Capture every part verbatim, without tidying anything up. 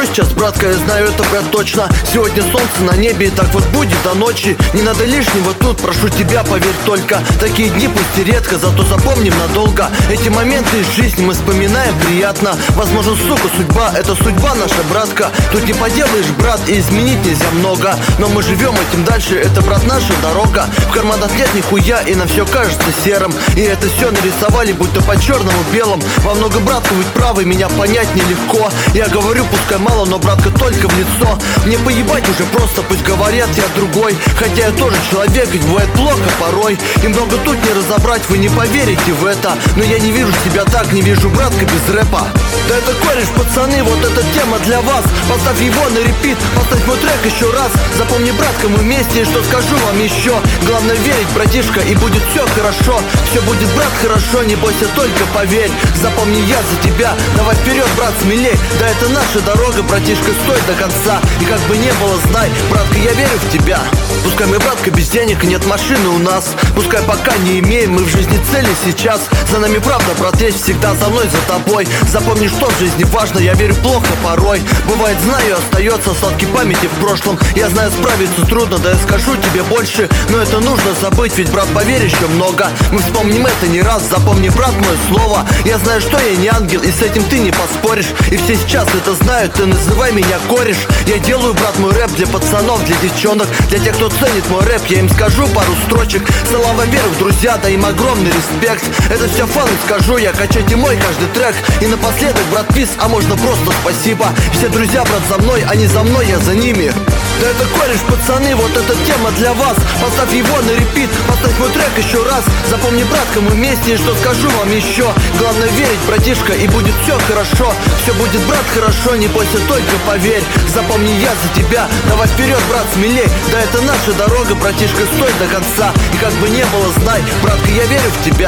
хорошо сейчас, братка, я знаю это, брат, точно. Сегодня солнце на небе, и так вот будет до ночи. Не надо лишнего тут, прошу тебя, поверь только. Такие дни пусть и редко, зато запомним надолго. Эти моменты из жизни мы вспоминаем приятно. Возможно, сука, судьба, это судьба наша, братка. Тут не поделаешь, брат, и изменить нельзя много. Но мы живем этим дальше, это, брат, наша дорога. В карманах нет нихуя, и нам все кажется серым. И это все нарисовали, будто по черному белому. Во много, братка, быть правы, меня понять нелегко. Я говорю, пускай мало, но, братка, только в лицо. Мне поебать уже просто, пусть говорят, я другой. Хотя я тоже человек, ведь бывает плохо порой. И много тут не разобрать, вы не поверите в это. Но я не вижу себя так, не вижу, братка, без рэпа. Да это кореш, пацаны, вот эта тема для вас. Поставь его на репит, поставь мой трек еще раз. Запомни, братка, мы вместе, и что скажу вам еще. Главное верить, братишка, и будет все хорошо. Все будет, брат, хорошо, не бойся, только поверь. Запомни, я за тебя, давай вперед, брат, смелей. Да это наша дорога, братишка, стой до конца. И как бы не было, знай, братка, я верю в тебя. Пускай мы, братка, без денег, нет машины у нас. Пускай пока не имеем мы в жизни цели сейчас. За нами правда, брат, есть всегда за мной, за тобой. Запомни, что в жизни важно, я верю плохо порой. Бывает, знаю, остается остатки памяти в прошлом. Я знаю, справиться трудно, да я скажу тебе больше. Но это нужно забыть, ведь, брат, поверь, еще много. Мы вспомним это не раз, запомни, брат, мое слово. Я знаю, что я не ангел, и с этим ты не поспоришь. И все сейчас это знают, ты называй меня кореш. Я делаю, брат, мой рэп для пацанов, для девчонок, для тех, кто ценит мой рэп. Я им скажу пару строчек. Слова, во-первых, друзья, да им огромный респект. Это все фан, скажу я, качайте мой каждый трек. И напоследок, брат, пис, а можно просто спасибо. Все друзья, брат, за мной, они за мной, я за ними. Да это кореш, пацаны, вот эта тема для вас. Поставь его на репит, поставь мой трек еще раз. Запомни, братка, мы вместе, и что скажу вам еще. Главное верить, братишка, и будет все хорошо. Все будет, брат, хорошо, не бойся, только поверь. Запомни, я за тебя, давай вперед, брат, смелей. Да это наша дорога, братишка, стой до конца. И как бы не было, знай, братка, я верю в тебя.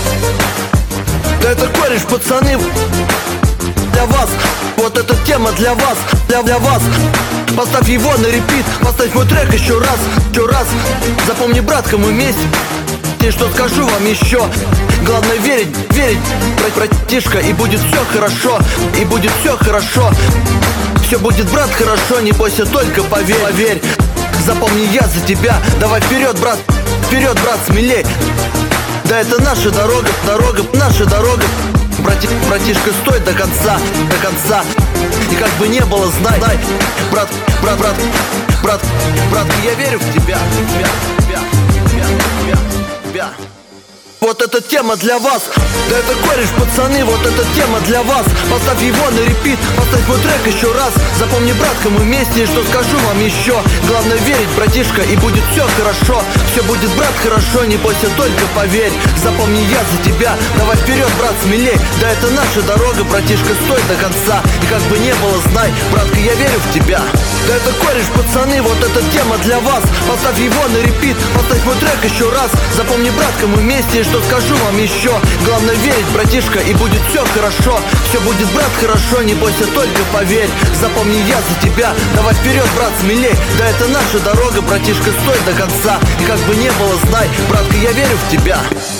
Да это кореш, пацаны, для вас. Вот эта тема для вас, для, для вас. Поставь его на репит, поставь мой трек еще раз, еще раз. Запомни, братка, мы вместе. И что скажу вам еще. Главное верить, верить, брать, братишка, и будет все хорошо, и будет все хорошо. Все будет, брат, хорошо, не бойся, только поверь, поверь. Запомни, я за тебя, давай вперед, брат, вперед, брат, смелей. Да это наша дорога, дорога, наша дорога. Брати, братишка, стой до конца, до конца. И как бы не было, знай, знай, брат, брат, брат, брат, брат, я верю в тебя, тебя, тебя, тебя, тебя, тебя. Вот эта тема для вас. Да это кореш, пацаны, вот эта тема для вас. Поставь его на репит, поставь мой трек еще раз. Запомни, братка, мы вместе, и что скажу вам еще. Главное верить, братишка, и будет все хорошо. Все будет, брат, хорошо, не бойся, только поверь. Запомни, я за тебя, давай вперед, брат, смелей. Да это наша дорога, братишка, стой до конца. И как бы не было, знай, братка, я верю в тебя. Да это кореш, пацаны, вот эта тема для вас. Поставь его на репит, поставь мой трек еще раз. Запомни, братка, мы вместе, и что скажу вам еще. Главное верить, братишка, и будет все хорошо. Все будет, брат, хорошо, не бойся, только поверь. Запомни, я за тебя, давай вперед, брат, смелей. Да это наша дорога, братишка, стой до конца. И как бы не было, знай, братка, я верю в тебя.